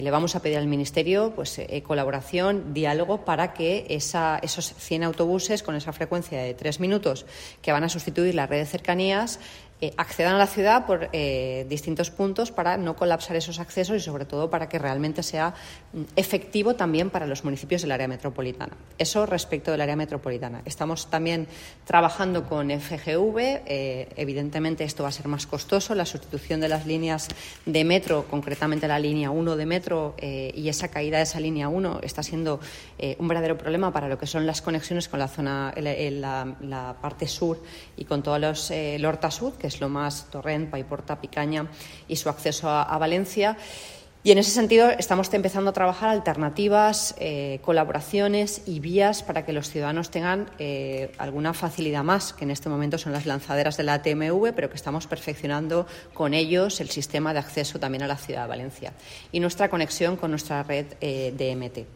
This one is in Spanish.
Le vamos a pedir al Ministerio colaboración, diálogo, para que esos 100 autobuses con esa frecuencia de 3 minutos que van a sustituir la red de cercanías accedan a la ciudad por distintos puntos para no colapsar esos accesos y, sobre todo, para que realmente sea efectivo también para los municipios del área metropolitana. Eso respecto del área metropolitana. Estamos también trabajando con FGV. Evidentemente, esto va a ser más costoso. La sustitución de las líneas de metro, concretamente la línea 1 de metro, y esa caída de esa línea 1 está siendo un verdadero problema para lo que son las conexiones con la zona, la parte sur y con todos los Horta Sud, que es lo más Torrent, Paiporta, Picaña y su acceso a Valencia. Y en ese sentido estamos empezando a trabajar alternativas, colaboraciones y vías para que los ciudadanos tengan alguna facilidad más, que en este momento son las lanzaderas de la ATMV, pero que estamos perfeccionando con ellos el sistema de acceso también a la ciudad de Valencia y nuestra conexión con nuestra red de DMT.